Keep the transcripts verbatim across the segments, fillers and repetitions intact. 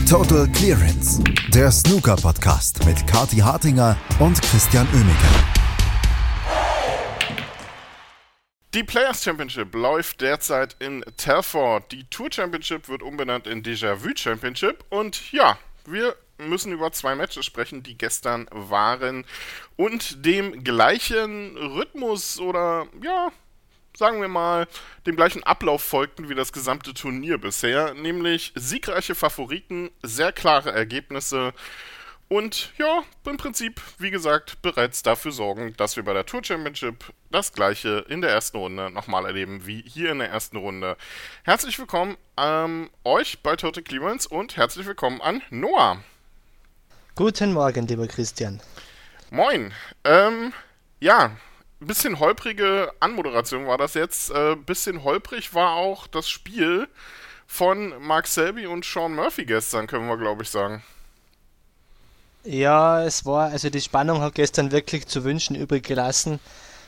Total Clearance, der Snooker-Podcast mit Kathi Hartinger und Christian Oemeke. Die Players Championship läuft derzeit in Telford. Die Tour Championship wird umbenannt in Déjà-vu Championship. Und ja, wir müssen über zwei Matches sprechen, die gestern waren und dem gleichen Rhythmus oder ja, sagen wir mal, dem gleichen Ablauf folgten wie das gesamte Turnier bisher, nämlich siegreiche Favoriten, sehr klare Ergebnisse und ja, im Prinzip, wie gesagt, bereits dafür sorgen, dass wir bei der Tour Championship das gleiche in der ersten Runde nochmal erleben wie hier in der ersten Runde. Herzlich willkommen an euch bei Total Clearance und herzlich willkommen an Noah. Guten Morgen, lieber Christian. Moin. Ähm, ja, ein bisschen holprige Anmoderation war das jetzt. Ein äh, bisschen holprig war auch das Spiel von Mark Selby und Shaun Murphy gestern, können wir glaube ich sagen. Ja, es war, also die Spannung hat gestern wirklich zu wünschen übrig gelassen.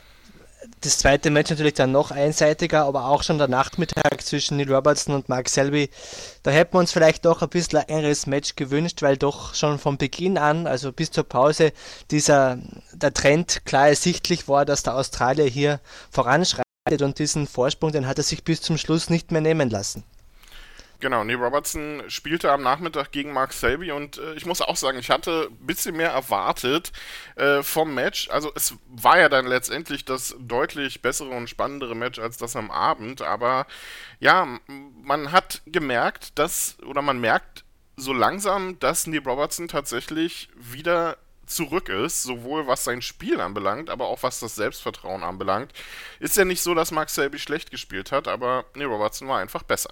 Das zweite Match natürlich dann noch einseitiger, aber auch schon der Nachmittag zwischen Neil Robertson und Mark Selby. Da hätten wir uns vielleicht doch ein bisschen ein engeres Match gewünscht, weil doch schon von Beginn an, also bis zur Pause, dieser der Trend klar ersichtlich war, dass der Australier hier voranschreitet und diesen Vorsprung, den hat er sich bis zum Schluss nicht mehr nehmen lassen. Genau, Neil Robertson spielte am Nachmittag gegen Mark Selby und äh, ich muss auch sagen, ich hatte ein bisschen mehr erwartet äh, vom Match. Also es war ja dann letztendlich das deutlich bessere und spannendere Match als das am Abend, aber ja, man hat gemerkt, dass, oder man merkt so langsam, dass Neil Robertson tatsächlich wieder zurück ist, sowohl was sein Spiel anbelangt, aber auch was das Selbstvertrauen anbelangt. Ist ja nicht so, dass Mark Selby schlecht gespielt hat, aber Neil Robertson war einfach besser.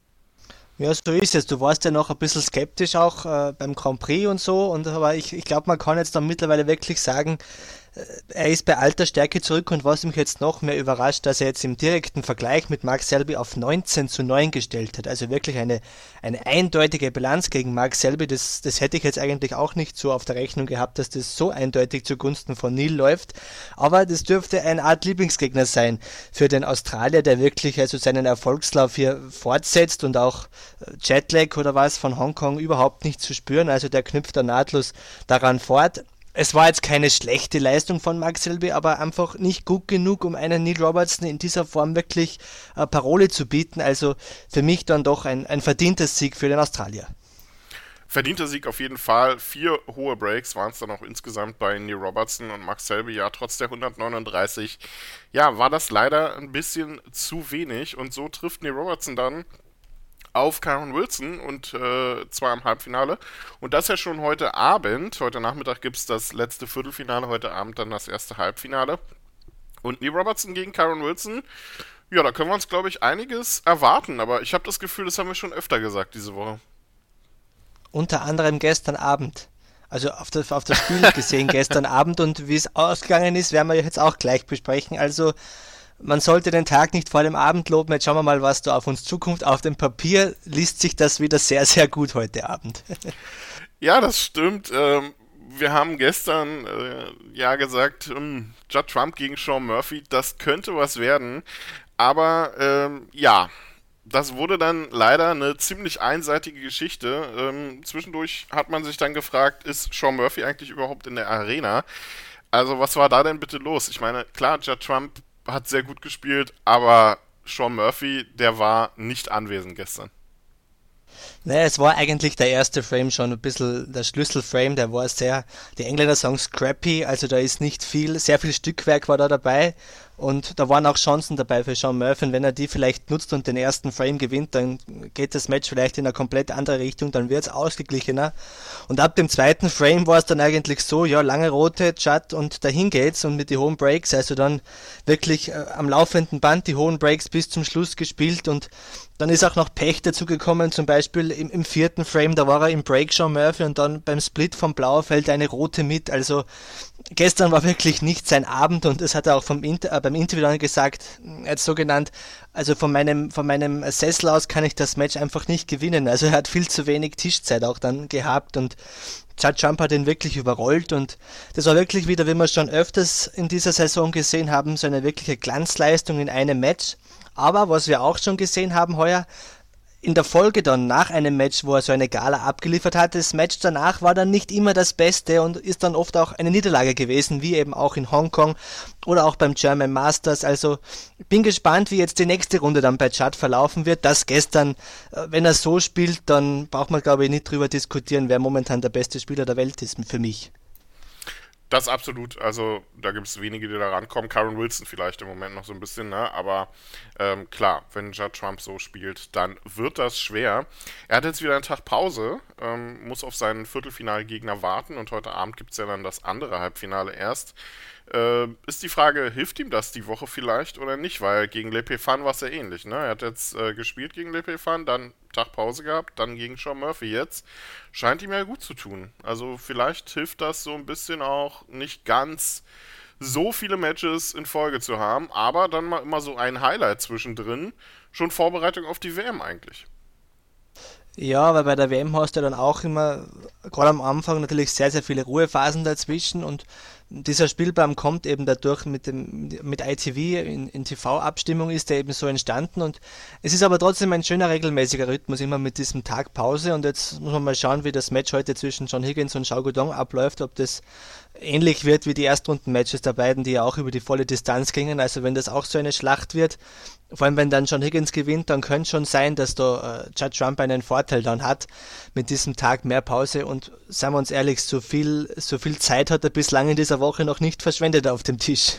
Ja, so ist es. Du warst ja noch ein bisschen skeptisch auch äh, beim Grand Prix und so, und aber ich, ich glaube, man kann jetzt dann mittlerweile wirklich sagen, äh, er ist bei alter Stärke zurück, und was mich jetzt noch mehr überrascht, dass er jetzt im direkten Vergleich mit Mark Selby auf neunzehn zu neun gestellt hat. Also wirklich eine, eine eindeutige Bilanz gegen Mark Selby. Das, das hätte ich jetzt eigentlich auch nicht so auf der Rechnung gehabt, dass das so eindeutig zugunsten von Neil läuft. Aber das dürfte eine Art Lieblingsgegner sein für den Australier, der wirklich also seinen Erfolgslauf hier fortsetzt und auch Jetlag oder was von Hongkong überhaupt nicht zu spüren. Also der knüpft da nahtlos daran fort. Es war jetzt keine schlechte Leistung von Mark Selby, aber einfach nicht gut genug, um einen Neil Robertson in dieser Form wirklich äh, Parole zu bieten. Also für mich dann doch ein, ein verdienter Sieg für den Australier. Verdienter Sieg auf jeden Fall. Vier hohe Breaks waren es dann auch insgesamt bei Neil Robertson und Mark Selby. Ja, trotz der hundertneununddreißig, ja, war das leider ein bisschen zu wenig. Und so trifft Neil Robertson dann auf Kyren Wilson, und äh, zwar im Halbfinale. Und das ja schon heute Abend. Heute Nachmittag gibt es das letzte Viertelfinale, heute Abend dann das erste Halbfinale. Und Neil Robertson gegen Kyren Wilson, ja, da können wir uns, glaube ich, einiges erwarten. Aber ich habe das Gefühl, das haben wir schon öfter gesagt diese Woche. Unter anderem gestern Abend. Also auf das, auf das Spiel gesehen gestern Abend, und wie es ausgegangen ist, werden wir jetzt auch gleich besprechen. Also man sollte den Tag nicht vor dem Abend loben. Jetzt schauen wir mal, was da auf uns zukommt. Auf dem Papier liest sich das wieder sehr, sehr gut heute Abend. Ja, das stimmt. Ähm, wir haben gestern äh, ja gesagt, ähm, Judd Trump gegen Shaun Murphy, das könnte was werden. Aber ähm, ja, das wurde dann leider eine ziemlich einseitige Geschichte. Ähm, zwischendurch hat man sich dann gefragt, ist Shaun Murphy eigentlich überhaupt in der Arena? Also was war da denn bitte los? Ich meine, klar, Judd Trump hat sehr gut gespielt, aber Shaun Murphy, der war nicht anwesend gestern. Naja, es war eigentlich der erste Frame schon ein bisschen der Schlüsselframe, der war sehr, die Engländer sagen scrappy, also da ist nicht viel, sehr viel Stückwerk war da dabei, und da waren auch Chancen dabei für Shaun Murphy, und wenn er die vielleicht nutzt und den ersten Frame gewinnt, dann geht das Match vielleicht in eine komplett andere Richtung, dann wird es ausgeglichener. Und ab dem zweiten Frame war es dann eigentlich so, ja, lange rote, Judd, und dahin geht's, und mit den hohen Breaks, also dann wirklich äh, am laufenden Band die hohen Breaks bis zum Schluss gespielt, und dann ist auch noch Pech dazu gekommen, zum Beispiel im, im vierten Frame, da war er im Break Shaun Murphy, und dann beim Split vom Blau fällt eine rote mit. Also gestern war wirklich nicht sein Abend, und das hat er auch vom Inter, äh, beim Interview dann gesagt, er hat so genannt, also von meinem, von meinem Sessel aus kann ich das Match einfach nicht gewinnen. Also er hat viel zu wenig Tischzeit auch dann gehabt, und Judd Trump hat ihn wirklich überrollt, und das war wirklich wieder, wie wir schon öfters in dieser Saison gesehen haben, so eine wirkliche Glanzleistung in einem Match. Aber was wir auch schon gesehen haben heuer, in der Folge dann nach einem Match, wo er so eine Gala abgeliefert hat, das Match danach war dann nicht immer das Beste und ist dann oft auch eine Niederlage gewesen, wie eben auch in Hongkong oder auch beim German Masters. Also bin gespannt, wie jetzt die nächste Runde dann bei Judd verlaufen wird. Das gestern, wenn er so spielt, dann braucht man, glaube ich, nicht drüber diskutieren, wer momentan der beste Spieler der Welt ist für mich. Das absolut, also da gibt es wenige, die da rankommen. Karen Wilson vielleicht im Moment noch so ein bisschen, ne? Aber ähm, klar, wenn Judd Trump so spielt, dann wird das schwer. Er hat jetzt wieder einen Tag Pause, ähm, muss auf seinen Viertelfinalgegner warten und heute Abend gibt es ja dann das andere Halbfinale erst. Äh, ist die Frage, hilft ihm das die Woche vielleicht oder nicht? Weil gegen Le Pefan war es ja ähnlich, ne? Er hat jetzt äh, gespielt gegen Le Pefan, dann Tag Pause gehabt, dann gegen Sean Murphy jetzt. Scheint ihm ja gut zu tun. Also vielleicht hilft das so ein bisschen auch, nicht ganz so viele Matches in Folge zu haben, aber dann mal immer so ein Highlight zwischendrin. Schon Vorbereitung auf die W M eigentlich. Ja, weil bei der W M hast du dann auch immer, gerade am Anfang natürlich sehr, sehr viele Ruhephasen dazwischen und dieser Spielplan kommt eben dadurch mit dem mit I T V, in, in T V-Abstimmung ist der eben so entstanden und es ist aber trotzdem ein schöner regelmäßiger Rhythmus, immer mit diesem Tag Pause und jetzt muss man mal schauen, wie das Match heute zwischen John Higgins und Xiao Guodong abläuft, ob das ähnlich wird wie die Erstrunden-Matches der beiden, die ja auch über die volle Distanz gingen, also wenn das auch so eine Schlacht wird, vor allem wenn dann John Higgins gewinnt, dann könnte schon sein, dass da äh, Judd Trump einen Vorteil dann hat mit diesem Tag mehr Pause und seien wir uns ehrlich, so viel, so viel Zeit hat er bislang in dieser Woche noch nicht verschwendet auf dem Tisch.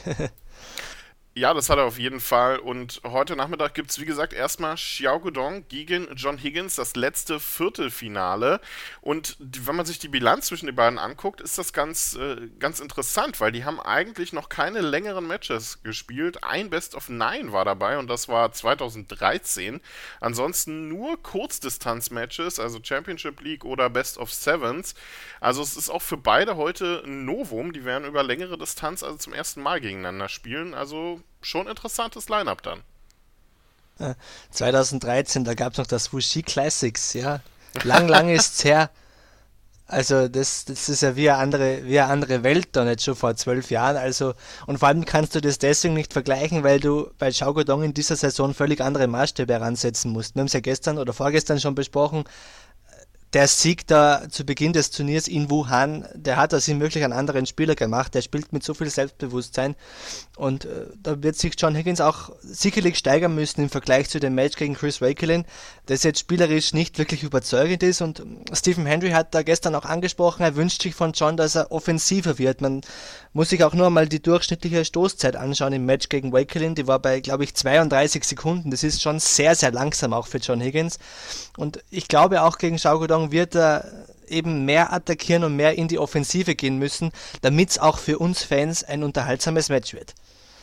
Ja, das hat er auf jeden Fall. Und heute Nachmittag gibt es, wie gesagt, erstmal Xiao Guodong gegen John Higgins, das letzte Viertelfinale. Und die, wenn man sich die Bilanz zwischen den beiden anguckt, ist das ganz, äh, ganz interessant, weil die haben eigentlich noch keine längeren Matches gespielt. Ein Best of Nine war dabei und das war zweitausenddreizehn. Ansonsten nur Kurzdistanz-Matches, also Championship League oder Best of Sevens. Also es ist auch für beide heute ein Novum. Die werden über längere Distanz also zum ersten Mal gegeneinander spielen. Also schon interessantes Line-Up dann. zweitausenddreizehn, da gab es noch das Wuxi Classics, ja. Lang, lang ist's her. Also das, das ist ja wie eine andere, wie eine andere Welt da, nicht schon vor zwölf Jahren. Also, und vor allem kannst du das deswegen nicht vergleichen, weil du bei Xiao Guodong in dieser Saison völlig andere Maßstäbe heransetzen musst. Wir haben es ja gestern oder vorgestern schon besprochen. Der Sieg da zu Beginn des Turniers in Wuhan, der hat aus ihm wirklich einen anderen Spieler gemacht. Der spielt mit so viel Selbstbewusstsein und äh, da wird sich John Higgins auch sicherlich steigern müssen im Vergleich zu dem Match gegen Chris Wakelin, das jetzt spielerisch nicht wirklich überzeugend ist und Stephen Hendry hat da gestern auch angesprochen, er wünscht sich von John, dass er offensiver wird. Man muss sich auch nur mal die durchschnittliche Stoßzeit anschauen im Match gegen Wakelin, die war bei, glaube ich, zweiunddreißig Sekunden. Das ist schon sehr, sehr langsam auch für John Higgins und ich glaube auch gegen Xiao Guodong wird er eben mehr attackieren und mehr in die Offensive gehen müssen, damit es auch für uns Fans ein unterhaltsames Match wird.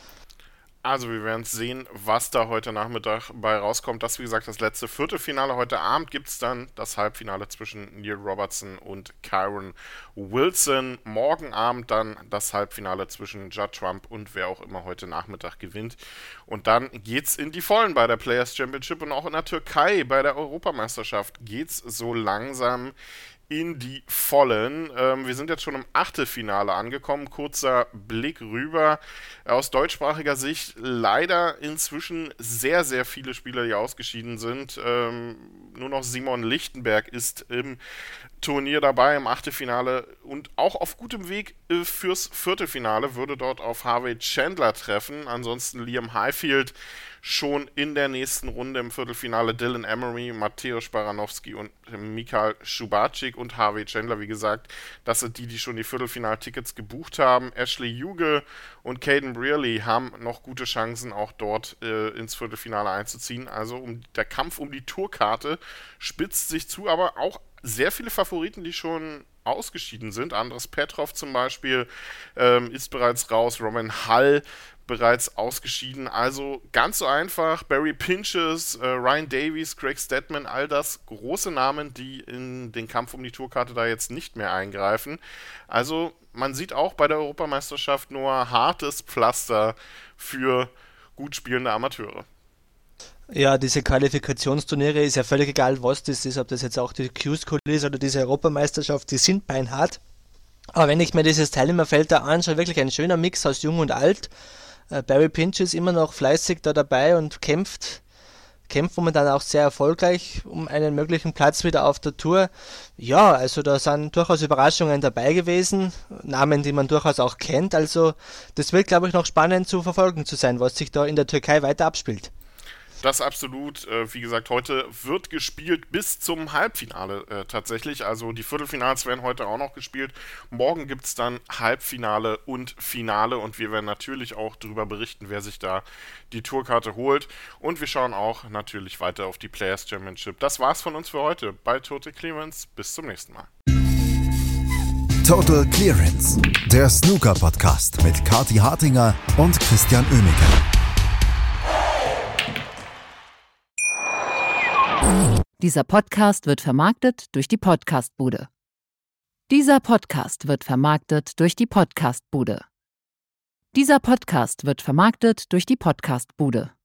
Also wir werden sehen, was da heute Nachmittag bei rauskommt. Das, wie gesagt, das letzte Viertelfinale. Heute Abend gibt es dann das Halbfinale zwischen Neil Robertson und Kyron Wilson. Morgen Abend dann das Halbfinale zwischen Judd Trump und wer auch immer heute Nachmittag gewinnt. Und dann geht's in die Vollen bei der Players Championship und auch in der Türkei bei der Europameisterschaft geht's so langsam in die Vollen. Ähm, wir sind jetzt schon im Achtelfinale angekommen. Kurzer Blick rüber. Aus deutschsprachiger Sicht leider inzwischen sehr, sehr viele Spieler, die ausgeschieden sind. Ähm, nur noch Simon Lichtenberg ist im Turnier dabei, im Achtelfinale und auch auf gutem Weg äh, fürs Viertelfinale, würde dort auf Harvey Chandler treffen. Ansonsten Liam Highfield schon in der nächsten Runde im Viertelfinale, Dylan Emery, Mateusz Baranowski und Michal Subacik und Harvey Chandler, wie gesagt, das sind die, die schon die Viertelfinaltickets gebucht haben. Ashley Juge und Caden Brearley haben noch gute Chancen, auch dort äh, ins Viertelfinale einzuziehen. Also um, der Kampf um die Tourkarte spitzt sich zu, aber auch sehr viele Favoriten, die schon ausgeschieden sind. Andres Petrov zum Beispiel ähm, ist bereits raus, Roman Hall bereits ausgeschieden. Also ganz so einfach. Barry Pinches, äh, Ryan Davies, Craig Stedman, all das große Namen, die in den Kampf um die Tourkarte da jetzt nicht mehr eingreifen. Also man sieht auch bei der Europameisterschaft nur hartes Pflaster für gut spielende Amateure. Ja, diese Qualifikationsturniere ist ja völlig egal, was das ist, ob das jetzt auch die Q-School ist oder diese Europameisterschaft, die sind beinhart. Aber wenn ich mir dieses Teilnehmerfeld da anschaue, wirklich ein schöner Mix aus Jung und Alt. Äh, Barry Pinch ist immer noch fleißig da dabei und kämpft, kämpft momentan auch sehr erfolgreich um einen möglichen Platz wieder auf der Tour. Ja, also da sind durchaus Überraschungen dabei gewesen, Namen, die man durchaus auch kennt. Also das wird, glaube ich, noch spannend zu verfolgen zu sein, was sich da in der Türkei weiter abspielt. Das absolut. Äh, wie gesagt, heute wird gespielt bis zum Halbfinale äh, tatsächlich. Also die Viertelfinals werden heute auch noch gespielt. Morgen gibt es dann Halbfinale und Finale und wir werden natürlich auch darüber berichten, wer sich da die Tourkarte holt. Und wir schauen auch natürlich weiter auf die Players Championship. Das war's von uns für heute bei Total Clearance. Bis zum nächsten Mal. Total Clearance, der Snooker-Podcast mit Kathi Hartinger und Christian Oemeke. Dieser Podcast wird vermarktet durch die Podcastbude. Dieser Podcast wird vermarktet durch die Podcastbude. Dieser Podcast wird vermarktet durch die Podcastbude.